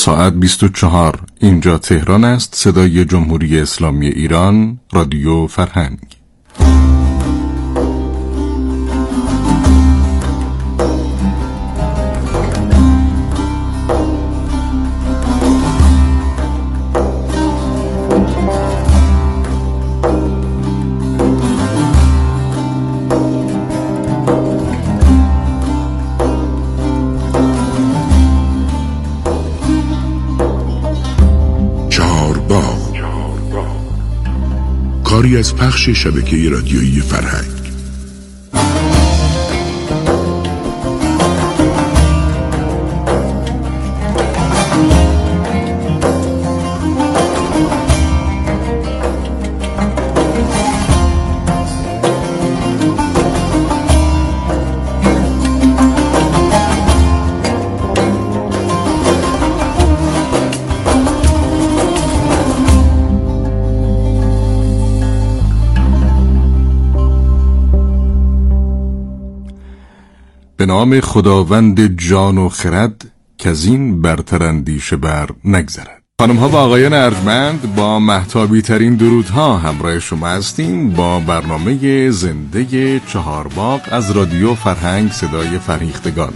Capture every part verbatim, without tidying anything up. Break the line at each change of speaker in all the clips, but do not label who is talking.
ساعت بیست و چهار. اینجا تهران است. صدای جمهوری اسلامی ایران، رادیو فرهنگ.
کاری از پخش شبکه رادیویی فرهنگ.
به نام خداوند جان و خرد که از این برتر اندیشه بر نگذرد. خانم ها و آقایان ارجمند، با مهتابی ترین درودها همراه شما هستیم با برنامه زنده چهارباغ از رادیو فرهنگ، صدای فرهیختگان.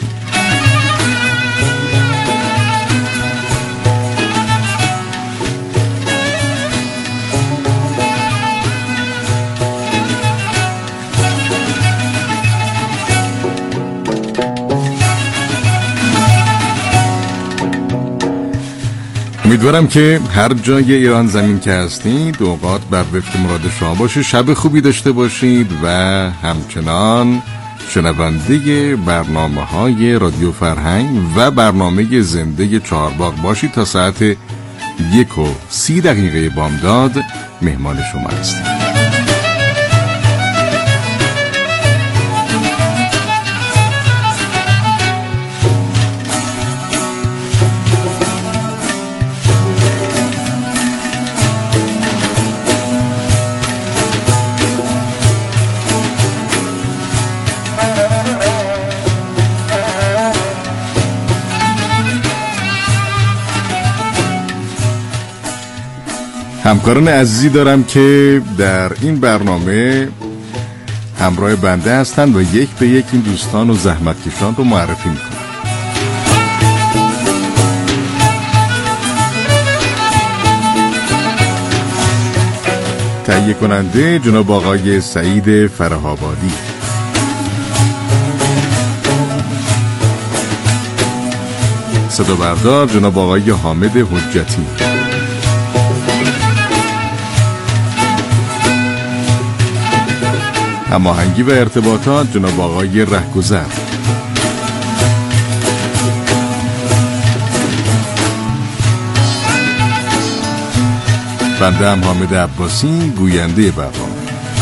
امیدوارم که هر جای ایران زمین که هستید اوقات بر وفق مراد شما باشه، شب خوبی داشته باشید و همچنان شنونده برنامه های رادیو فرهنگ و برنامه زنده چهارباغ باشید. تا ساعت یک و سی دقیقه بامداد مهمان شما هستیم. همکاران عزیزی دارم که در این برنامه همراه بنده هستند و یک به یک این دوستان و زحمتکشان رو معرفی میکنم. تهیه کننده جناب آقای سعید فره‌آبادی، صدا بردار جناب آقای حامد حجتی، هماهنگی و ارتباطات جناب آقای رهگذر، بنده هم حامد عباسی، گوینده برنامه.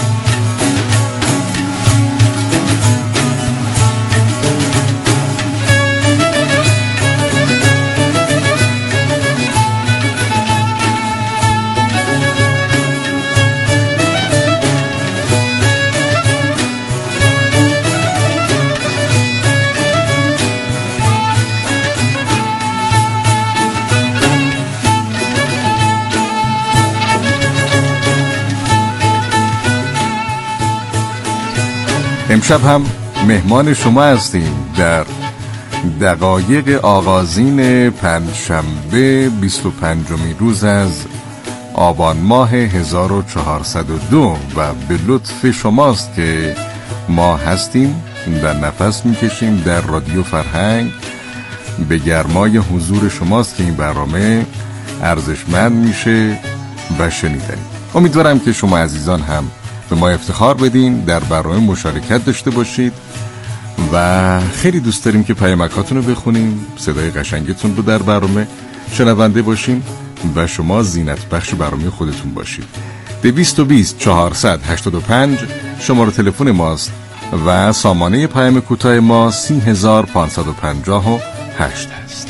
امشب هم مهمان شما هستیم در دقایق آغازین پنجشنبه بیست و پنجمین روز از آبان ماه هزار و چهارصد و دو و به لطف شماست که ما هستیم و نفس میکشیم در رادیو فرهنگ. به گرمای حضور شماست که این برنامه ارزشمند میشه و شنیدنی. امیدوارم که شما عزیزان هم به ما افتخار بدین، در برنامه مشارکت داشته باشید و خیلی دوست داریم که پیامکاتون رو بخونیم، صدای قشنگتون رو در برنامه شنونده باشیم و شما زینت بخش برنامه خودتون باشید. دویست و بیست چهارصد هشتاد و پنج شماره تلفن ماست و سامانه پیام کوتاه ما سی هزار پانصد و پنجاه و هشت است.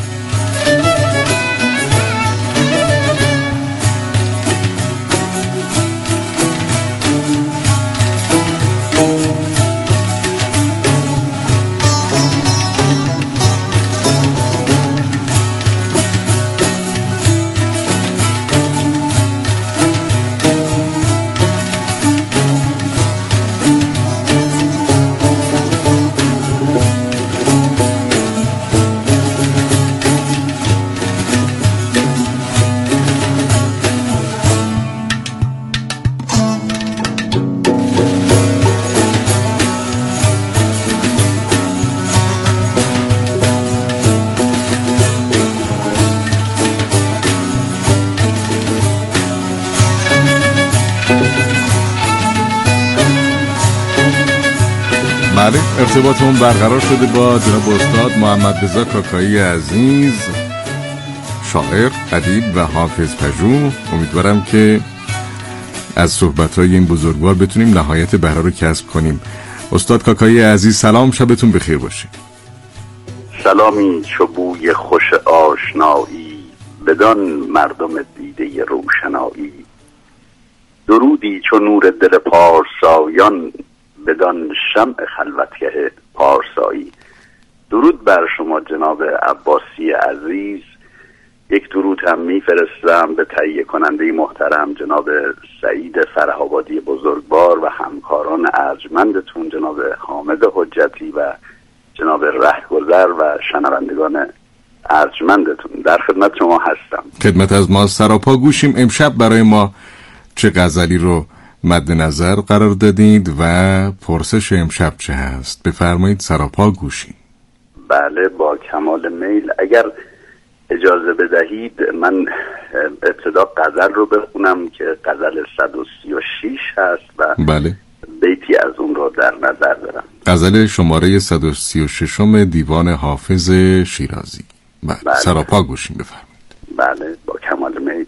بله، ارتباطمون برقرار شده با جناب استاد محمد رضا کاکایی عزیز، شاعر، ادیب و حافظ پژوه. امیدوارم که از صحبت‌های این بزرگوار بتونیم نهایت بهره رو کسب کنیم. استاد کاکایی عزیز سلام، شبتون بخیر باشه.
سلامی چو بوی خوش آشنایی، بدان مردم دیده روشنایی. درودی چو نور دل پارسایان، بدان شمع خلوتگه پارسایی. درود بر شما جناب عباسی عزیز. یک درود هم میفرستم به تهیه کننده محترم جناب سعید فره‌آبادی بزرگوار و همکاران ارجمندتون جناب حامد حجتی و جناب رهگذر و شنوندگان ارجمندتون. در خدمت شما هستم.
خدمت از ما سراپا گوشیم. امشب برای ما چه غزلی رو مد نظر قرار دادید و پرسش امشب چه هست؟ بفرمایید، سراپا گوشیم.
بله، با کمال میل. اگر اجازه بدهید من ابتدا غزل رو بخونم که غزل صد و سی و شش هست و
بله،
بیتی از اون رو در نظر دارم.
غزل شماره صد و سی و شش دیوان حافظ شیرازی. بله, بله. سراپا گوشیم، بفرمایید.
بله، با کمال میل.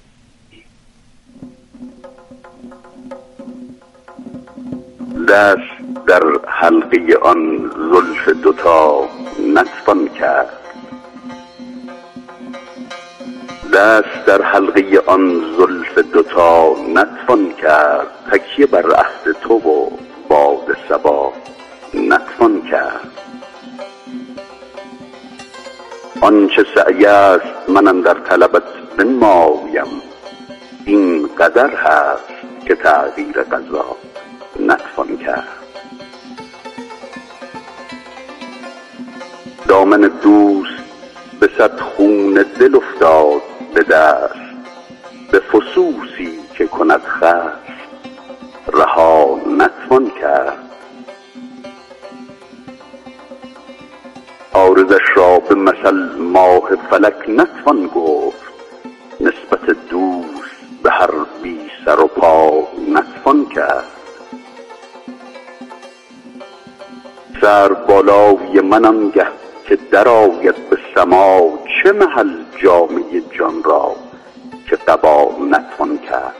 دست در حلقه آن زلف دوتا نتوان کرد، دست در حلقه آن زلف دوتا نتوان کرد. تکیه بر عهد تو و باد صبا نتوان کرد. آنچه سعی است من در طلبت بنمایم، این قدر هست که تغییر قضا نتوان کرد. دامن دوست به صد خون دل افتاد به دست، به فسوسی که کند خست رها نتوان کرد. عارضش را به مثل ماه فلک نتوان گفت، نسبت دوست به هر بی سر و پا نتوان کرد. سر بالای من آنگه که در آید به سما، چه محل جامه جان را که قبا نتوان کرد.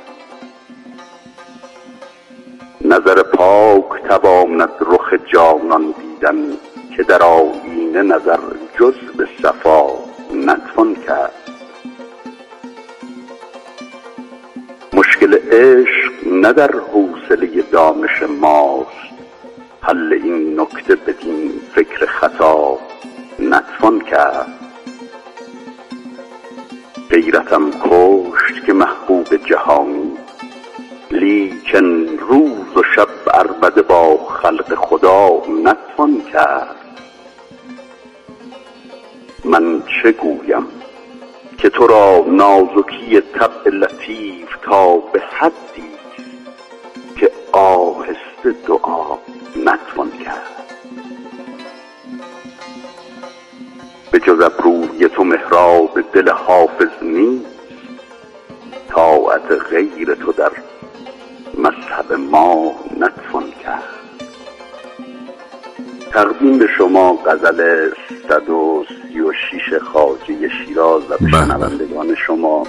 نظر پاک تواند رخ جانان دیدن، که در آیینه نظر جز به صفا نتوان کرد. مشکل عشق نه در حوصله دانش ماست، حل این نکته بدین فکر خطا نتوان کرد. غیرتم کشت که محبوب جهانی، لیکن روز و شب عربده با خلق خدا نتوان کرد. من چه گویم که تو را نازکی طبع لطیف تا به حدی که آهسته دعا نتوان کرد. به جز ابروی تو محراب دل حافظ نیست، طاعت غیر تو در مذهب ما نتوان کرد. تقدیم به شما غزل صد و سی و شش خواجه شیراز و به شنوندگان شما.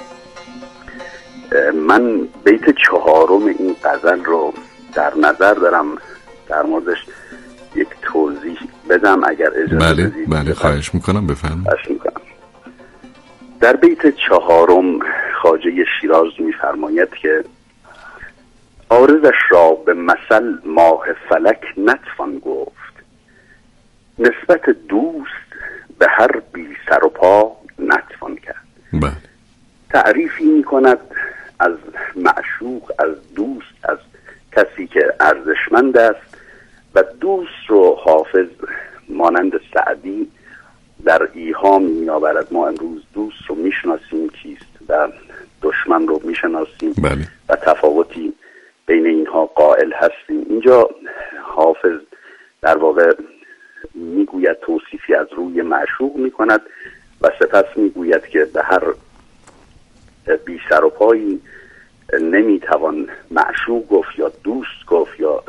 من بیت چهارم این غزل رو در نظر دارم، در موردش یک توضیح بدم اگر اجازه
بله
بدید.
بله خواهش میکنم، بفرمایید.
خواهش میکنم. در بیت چهارم خواجه شیراز میفرماید که عارضش را به مثل ماه فلک نتوان گفت، نسبت دوست به هر بی سر و پا نتوان کرد.
بله.
تعریفی میکند از معشوق، از دوست، از کسی که ارزشمند است و دوست رو حافظ مانند سعدی در ایهام میآورد. ما امروز دوست رو میشناسیم کیست و دشمن رو میشناسیم
بله.
و تفاوتی بین اینها قائل هستیم. اینجا حافظ در واقع میگوید، توصیفی از روی معشوق میکند و سپس میگوید که به هر بی سر و پایی نمیتوان معشوق گفت یا دوست گفت یا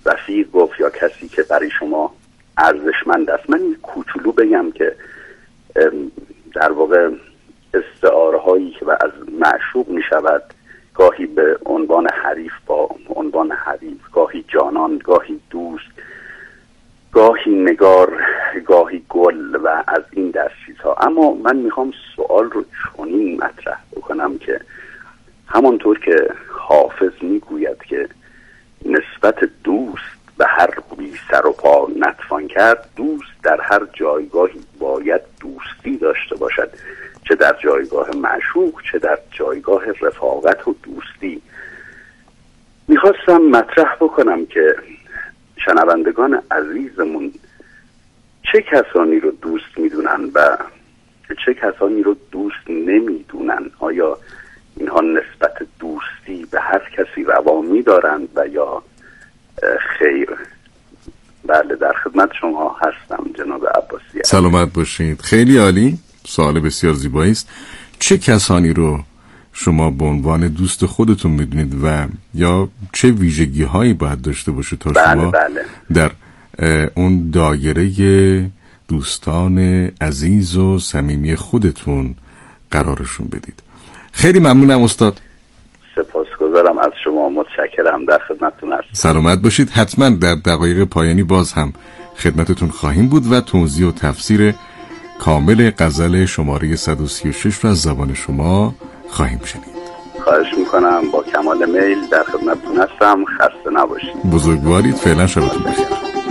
رفیق گفت یا کسی که برای شما ارزشمند است. من این کوچولو بگم که در واقع استعاره هایی که از معشوق می شود گاهی به عنوان حریف با عنوان حریف، گاهی جانان، گاهی دوست، گاهی نگار، گاهی گل و از این دست چیزها. اما من میخوام سوال رو چنین مطرح بکنم که همانطور که حافظ میگوید که نسبت دوست به هر بی سر و پا نتوان کرد، دوست در هر جایگاهی باید دوستی داشته باشد، چه در جایگاه معشوق چه در جایگاه رفاقت و دوستی. میخواستم مطرح بکنم که شنوندگان عزیزمون چه کسانی رو دوست میدونن و چه کسانی رو دوست نمیدونن. آیا اینها نسبت دوستی به هر کسی روا میدارند و یا خیر؟ بله، در خدمت شما هستم جناب عباسی.
سلامت باشید. خیلی عالی، سوال بسیار زیبایی است. چه کسانی رو شما به عنوان دوست خودتون میدونید و یا چه ویژگی هایی باید داشته باشه تا
بله
شما
بله.
در اون دایره دوستان عزیز و صمیمی خودتون قرارشون بدید؟ خیلی ممنونم استاد.
سپاسگزارم از شما، متشکرم، در خدمتتون هستم.
سلامت باشید. حتما در دقایق پایانی باز هم خدمتتون خواهیم بود و توضیح و تفسیر کامل غزل شماره صد و سی و شش رو از زبان شما خواهیم شنید.
خواهش میکنم، با کمال میل در خدمتتون هستم. خسته نباشید.
بزرگوارید. فعلا شبتون بخیر.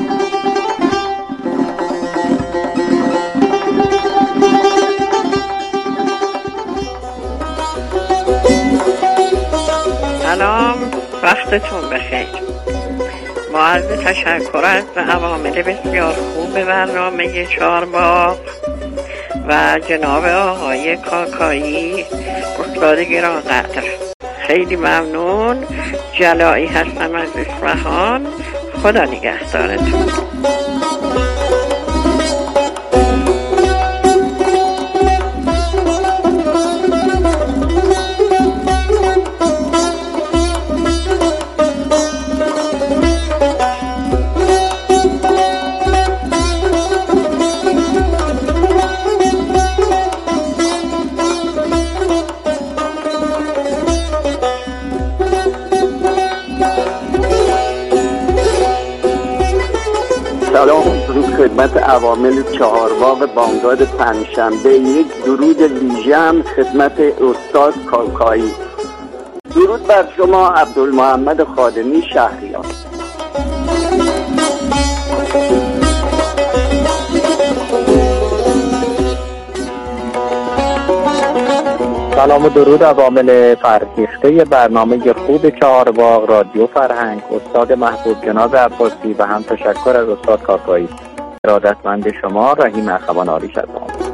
سلام، وقتتون بخیر. با عرض تشکر از عوامل بسیار خوب برنامه چهارباغ و جناب آقای کاکایی استاد گرانقدر، خیلی ممنون. جلایی هستم از اصفهان. خدا نگهدارتون.
سلام، درود خدمت عوامل چهارباغ بامداد پنجشنبه. یک درود ویژه‌ام خدمت استاد کاکایی. درود بر شما عبدالمحمد خادمی شهریار.
سلام و درود عوامل فرهیخته برنامه خوب چهارباغ رادیو فرهنگ، استاد محبوب جناب عباسی و هم تشکر از استاد کاکایی. ارادتمند شما، رحیم اخوان عالی شد.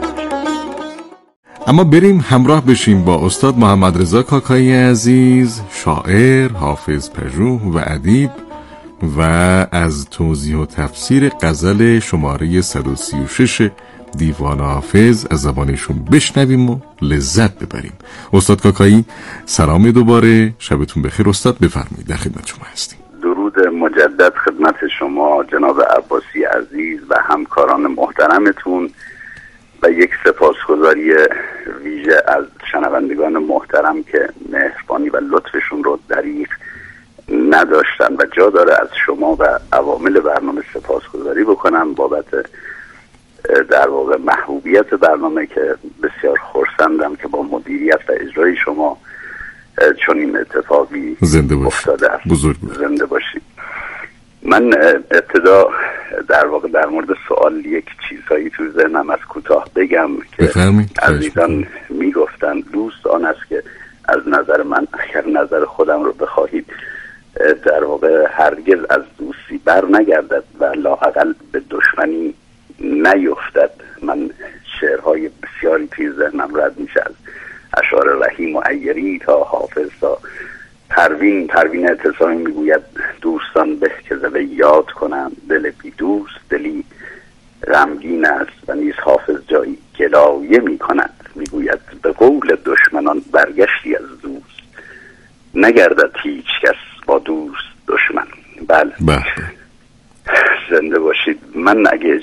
اما بریم همراه بشیم با استاد محمد رضا کاکایی عزیز، شاعر، حافظ پژوه و ادیب، و از توضیح و تفسیر غزل شماره صد و سی و شش دیوان حافظ از زبانشون بشنویم و لذت ببریم. استاد کاکایی سلام دوباره، شبتون بخیر. استاد بفرمایید، در خدمت شما هستیم.
درود مجدد خدمت شما جناب عباسی عزیز و همکاران محترمتون و یک سپاسگزاری ویژه از شنوندگان محترم که مهربانی و لطفشون رو دریغ نداشتن و جا داره از شما و عوامل برنامه سپاسگزاری بکنم بابت در واقع محبوبیت برنامه که بسیار خرسندم که با مدیریت و اجرای شما چون این اتفاقی
زنده باشید.
افتاده است.
بزرگ
زنده باشید. من ابتدا در واقع در مورد سوال یک چیزهایی تو ذهنم از کوتاه بگم که عزیزان میگفتن دوست آن است که از نظر من، اگر نظر خودم رو بخواهید، در واقع هرگز از دوستی بر نگردد و لااقل به دشمنی نیفتد. من شعرهای بسیاری توی ذهنم رد میشه، از اشعار رحیم و عیری تا حافظ تا پروین پروین اعتصامی میگوید دوستان به که ز وی یاد کنم، دل بی دوست دلی غمگین است. و نیز حافظ جایی گلایه میکند، میگوید به قول دشمنان برگشتی از دوست، نگردد هیچ کس با دوست دشمن. بله,
بله.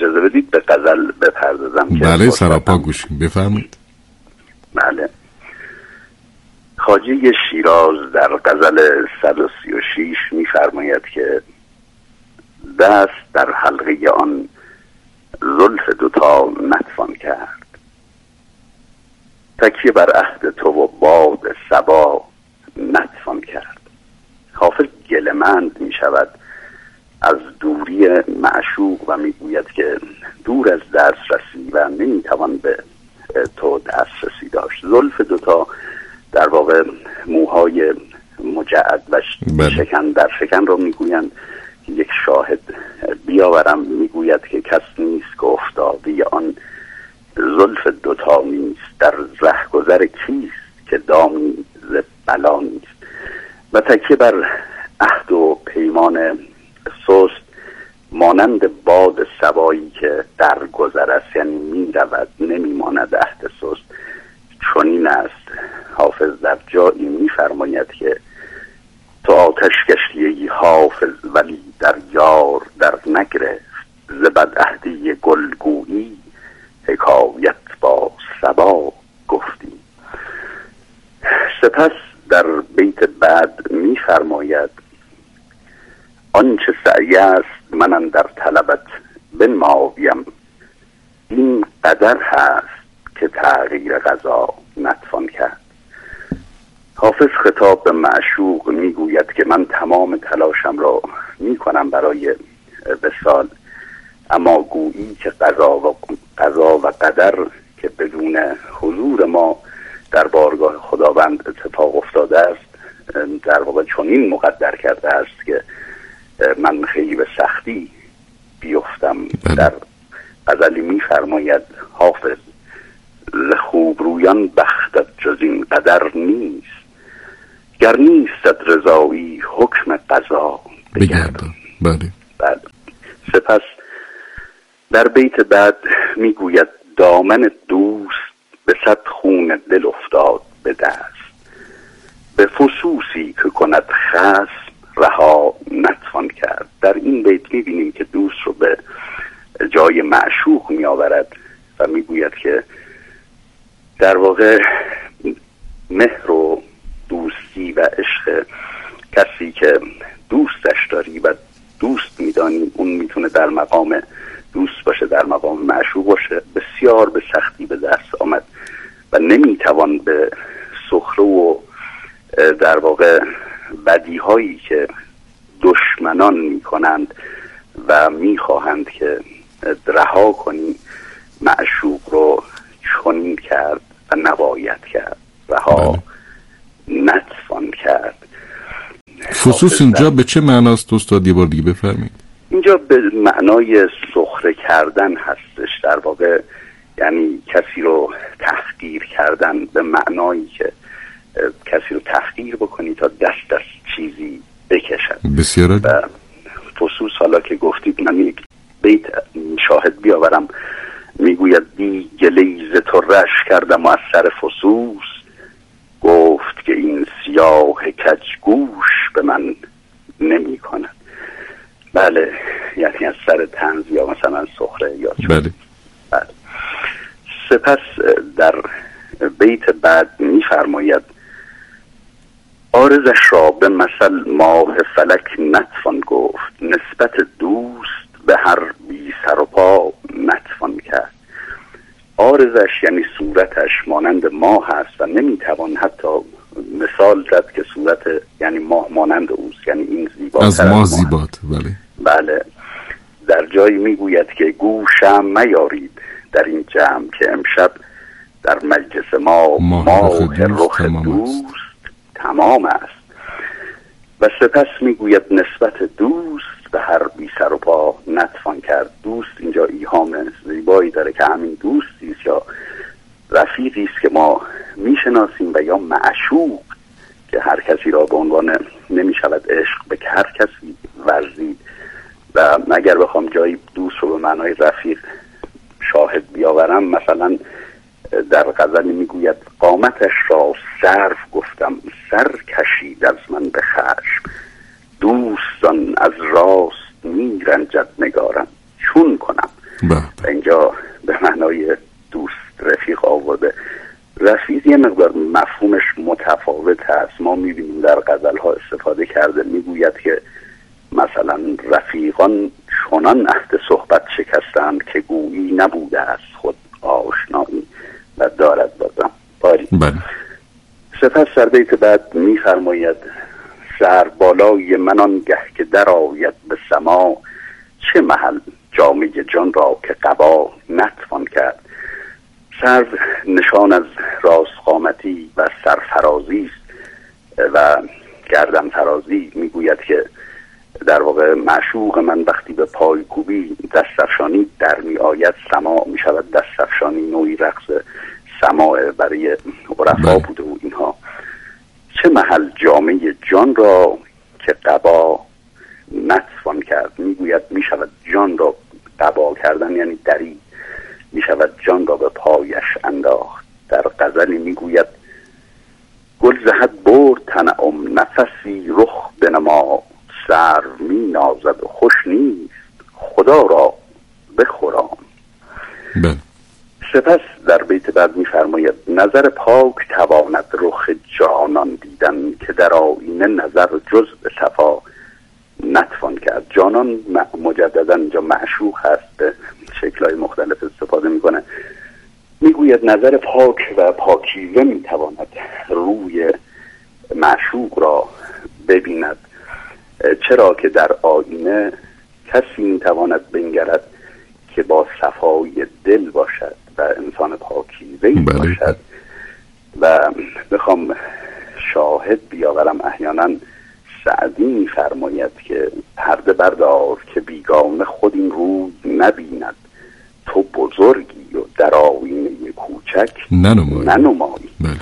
اجازه بدید به غزل بپردازم.
بله سراپا گوشیم، بفرمایید.
بله. خواجه شیراز در غزل صد و سی و شش می‌فرماید که دست در حلقه آن زلف دوتا نتوان کرد، تکیه بر عهد تو و باد صبا نتوان کرد. حافظ گله‌مند می شود از دوری معشوق و می گوید که دور از دسترسی و نمی توان به تو دسترسی داشت. زلف دوتا در واقع موهای مجعد و شکن در شکن رو می گویند. یک شاهد بیاورم، می گوید که کس نیست که افتاده آن زلف دوتا نیست، در رهگذر کیست که دامی ز بلا نیست. و تکیه بر عهد و پیمان سست مانند باد صبایی که در گذر است، یعنی می رود نمی ماند عهد سست. چنین است حافظ در جایی می فرماید که تو آتش گشتی حافظ ولی در یار در نگرفت، ز بدعهدی گلگویی حکایت با صبا گفتی. سپس در بیت بعد می فرماید آنچه سعی است من در طلبت بنمایم، این قدر هست که تغییر قضا نتوان کرد. حافظ خطاب به معشوق می گوید که من تمام تلاشم را می کنم برای وصال، اما گویی که قضا و قضا و قدر که بدون حضور ما در بارگاه خداوند اتفاق افتاده است، در واقع چنین مقدر کرده است که من خیلی به سختی بیفتم. در غزلی می فرماید حافظ لخوب رویان بختت جز این قدر نیست، گر نیستت رضایی حکم قضا بگردان.
بله.
بله. سپس در بیت بعد می گوید دامن دوست به صد خون دل افتاد به دست، به فسوسی که کند خصم رها نتوان کرد. در این بیت می بینیم که دوست رو به جای معشوق می آورد و می گوید که در واقع مهر و دوستی و عشق کسی که دوستش داری و دوست میدانی، اون میتونه در مقام دوست باشه، در مقام معشوق باشه، بسیار به سختی به دست آمد و نمیتوان به سخره و در واقع بدیهایی که دشمنان میکنند و میخواهند که رها کنی معشوق رو چنین کرد و نباید کرد، رها نتوان کرد.
فسوس اینجا به چه معناست استاد؟ یه بار دیگه بفرمایید.
اینجا به معنای سخره کردن هستش، در واقع یعنی کسی رو تحقیر کردن، به معنایی که کسی رو تحقیر بکنی تا دست از چیزی بکشد.
بسیار عالی.
و فسوس حالا که گفتید من یک بیت شاهد بیاورم، میگوید دی گلیز تو رش کردم و از سر فسوس، گفت که این سیاه کج گوش به من نمی کند. بله، یعنی از سر طنز یا مثلا سخره یا چون.
بله.
بله. سپس در بیت بعد می فرماید عارضش را به مثل ماه فلک نتوان گفت، نسبت دوست به هر بی سر و پا نتوان کرد. عارضش یعنی صورتش مانند ماه هست و نمیتوان حتی مثال زد که صورت یعنی ماه مانند اوست، یعنی این زیبا
از ماه زیبات. بله.
بله. در جایی میگوید که گوشم میارید در این جمع که امشب در مجلس ما ماه رخ دوست تمام است. و سپس میگوید نسبت دوست به هر بی سر و پا نتوان کرد. دوست اینجا ایهام زیبایی داره که همین دوستی است یا رفیقی است که ما میشناسیم و یا معشوق که هر کسی را به عنوان نمیشود عشق به هر کسی ورزید. و اگر بخوام جایی دوست رو به معنای رفیق شاهد بیاورم، مثلا در غزلی میگوید قامتش را صرف گفتم سر کشید از من به خشم، دوستان از راست میرنجد نگارم چون کنم. و اینجا به معنای دوست رفیق آورده. رفیق یه مقدار مفهومش متفاوت هست. ما میبینیم در غزل ها استفاده کرده، میگوید که مثلا رفیقان چنان عهد صحبت شکستند که گویی نبوده است خود آشنایی و دارد بازم باری.
بله.
سپس در بیت بعد میفرماید سر بالای من آنگه که در آید به سما، چه محل جامه جان را که قبا نتوان کرد. سر نشان از راستقامتی و سرفرازی است و گردن فرازی. میگوید که در واقع معشوق من وقتی به پای کوبی دستفشانی در می آید سما می شود. دستفشانی نوعی رقص سماع برای عرفا بوده و اینها. چه محل جامه جان را که قبا نتوان کرد. میگوید می شود جان را قبا کردن یعنی دری، می شود جان را به پایش انداخت. در غزلی میگوید گل زهد برد تنعم نفسی رخ بنما، سر می نازد و خوش نیست خدا را بخورام.
بله.
سپس در بیت بعد می‌فرماید نظر پاک تواند رخ جانان دیدن، که در آینه نظر جز به صفا نتوان کرد. جانان مجددا اینجا معشوق هست، به شکل‌های مختلف استفاده می‌کنه. میگوید نظر پاک و پاکیزه می‌تواند روی معشوق را ببیند، چرا که در آینه کسی میتواند بنگرد که با صفای دل باشد و انسان پاکیزه‌ای باشد. و بخوام شاهد بیاورم، احیانا سعدی میفرماید که پرده بردار که بیگانه خود این روی نبیند، تو بزرگی و در آینه کوچک
ننمایی,
ننمایی.
بله.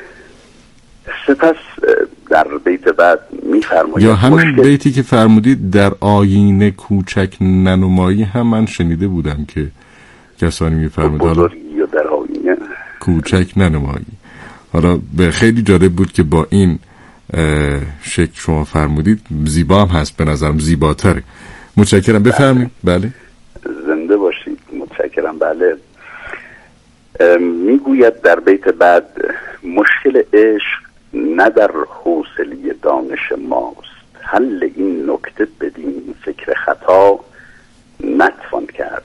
سپس در بیت بعد میفرماید
یا همین مشکل... بیتی که فرمودید در آینه کوچک ننمایی هم من شنیده بودم که کسانی میفرمود حالا
در آینه
کوچک ننمایی. حالا به خیلی جالب بود که با این شکل شما فرمودید، زیبا هم هست، به نظرم زیباتره. متشکرم. بفرمایید. بله.
زنده باشید. متشکرم. بله. میگوید در بیت بعد مشکل عشق نه در حوصله دانش ماست، حل این نکته بدین فکر خطا نتوان کرد.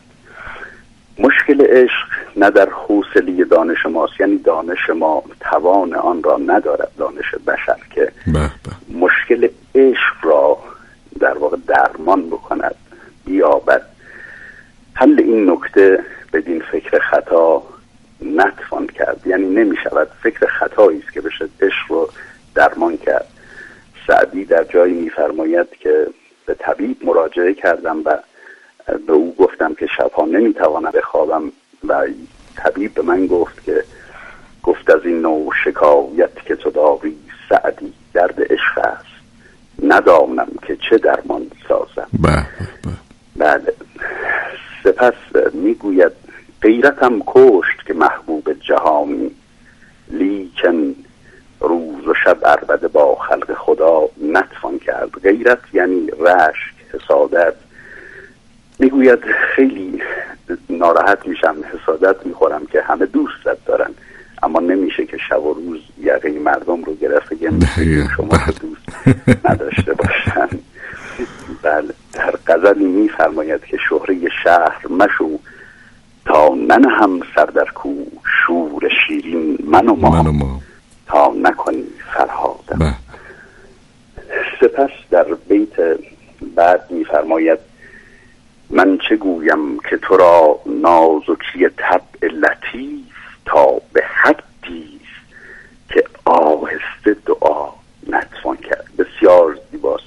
مشکل عشق نه در حوصله دانش ماست، یعنی دانش ما توان آن را ندارد، دانش بشر که
بح بح.
مشکل عشق را در واقع درمان بکند، بیابد. حل این نکته بدین فکر خطا نتوان کرد، یعنی نمی شود. فکر خطایی است که بشه عشق رو درمان کرد. سعدی در جایی میفرماید که به طبیب مراجعه کردم و به او گفتم که شبها نمیتوانم بخوابم و طبیب به من گفت که گفت از این نوع شکایت که تو داری سعدی درد عشق است، ندانم که چه درمان سازم.
بله
بله. سپس میگوید غیرتم کشت که محبوب جهانی، لیکن روز و شب عربده با خلق خدا نتوان کرد. غیرت یعنی رشک، حسادت. میگوید خیلی ناراحت میشم، حسادت میخورم که همه دوستت دارن، اما نمیشه که شب و روز یقه مردم رو گرفت بگم شما دوست نداشته باشن. بله. در غزلی میفرماید که شهره شهر مشو تا ننهم سر در کو، شور شیرین من و ما, من و ما. تا نکنی فرهادم. سپس در بیت بعد میفرماید من چه گویم که تو را نازکی طبع لطیف، تا به حدیست که آهسته دعا نتوان کرد. بسیار زیباست.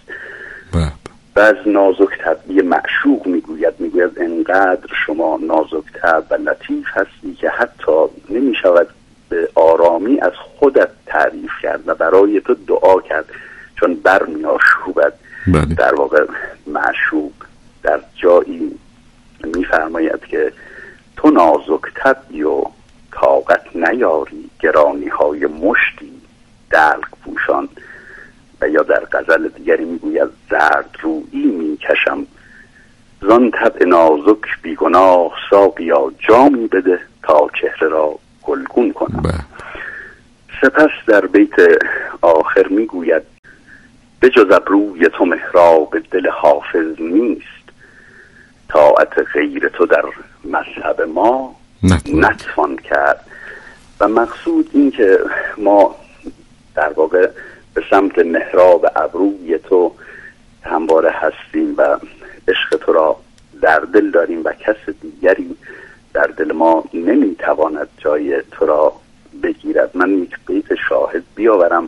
و از نازک طبعی معشوق میگوید میگوید انقدر شما نازک طبع و لطیف هستی که حتی نمی شود به آرامی از خودت تعریف کرد و برای تو دعا کرد، چون برمی آشوبد. در واقع معشوق در جایی میفرماید که تو نازک طبعی و طاقت نیاری، گرانی های مشتی دلق پوشان. و یا در غزل دیگری میگوید زرد رویی میکشم زان طبع نازک بیگناه ساقیا جامی بده تا چهره را گلگون کنم. سپس در بیت آخر میگوید به جز ابروی تو محراب دل حافظ نیست، طاعت غیر تو در مذهب ما نتوان کرد. و مقصود این که ما در واقع به سمت محراب ابروی تو همواره هستیم و عشق تو را در دل داریم و کس دیگری در دل ما نمیتواند جای تو را بگیرد. من یک بیت شاهد بیاورم،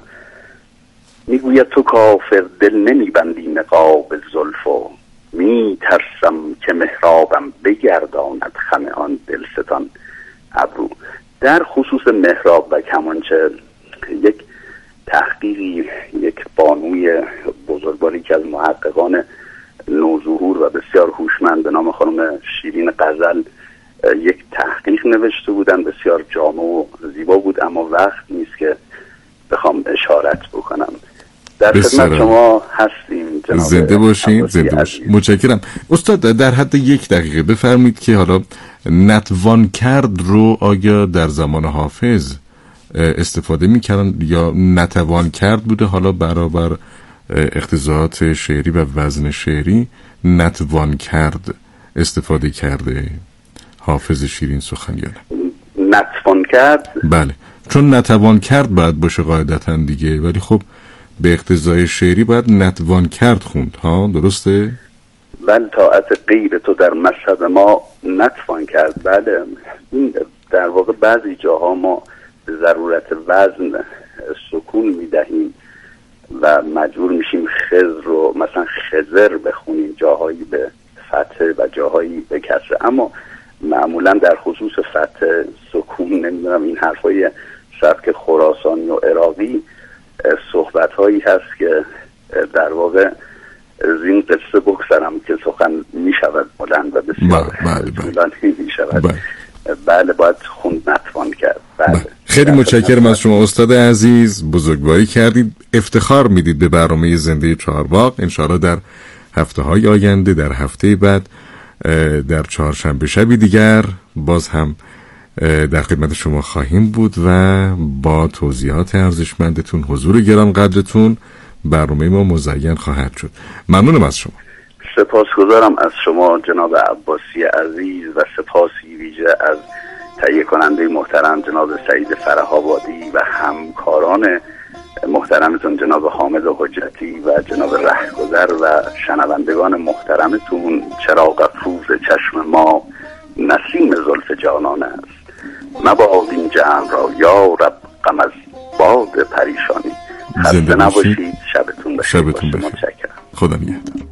میگوید تو کافر دل نمیبندی نقاب زلف و میترسم که محرابم بگرداند خم آن دلستان ابرو. در خصوص محراب و کمانچه یک تحقیقی یک بانوی بزرگواری که از محققان نوظهور و بسیار هوشمند به نام خانم شیرین غزل یک تحقیق نوشته بودن، بسیار جامع و زیبا بود، اما وقت نیست که بخوام اشارت بکنم. در خدمت شما هستیم جناب.
زنده باشین، زنده باشین. متشکرم. استاد در حد یک دقیقه بفرمایید که حالا نتوان کرد رو آیا در زمان حافظ استفاده میکردن یا نتوان کرد بوده، حالا برابر اقتضاعات شعری و وزن شعری نتوان کرد استفاده کرده حافظ شیرین سخنیانه؟
نتوان کرد،
بله، چون نتوان کرد باید باشه قاعدتاً دیگه، ولی خب به اقتضای شعری باید نتوان کرد خوند، ها درسته؟
بله، طاعت غیر تو در مذهب ما نتوان کرد. بله، این در واقع بعضی جاها ما به ضرورت وزن سکون میدهیم و مجبور میشیم خضر رو مثلا خضر بخونیم، جاهایی به فتح و جاهایی به کسر، اما معمولا در خصوص فتح سکون نمیدونم این حرفای سبک خراسانی و عراقی صحبت هایی هست که در واقع از این قصه بگذرم که سخن می شود بلند و بسیار طولانی می شود. بله. بله باید خوند نتوان کرد. بله. بله.
خیلی متشکرم از شما استاد عزیز، بزرگواری کردید، افتخار میدید به برنامه زنده چهارباغ. انشاءالله در هفته های آینده، در هفته بعد، در چهارشنبه شبی دیگر باز هم در خدمت شما خواهیم بود و با توضیحات ارزشمندتون، حضور گران قدرتون، برنامه ما مزین خواهد شد. ممنونم از شما.
سپاسگزارم از شما جناب عباسی عزیز و سپاسی ویژه از تهیه کننده محترم جناب سعید فره‌آبادی و همکاران محترمتون جناب حامد حجتی و جناب رهگذر و شنوندگان محترمتون. چراغ افروز چشم ما نسیم زلف جانان است، مباد این جمع را یا رب غم از باد پریشانی. خسته نباشید، شبتون بخیر.
شبتون بخیر. خدا نگهدار.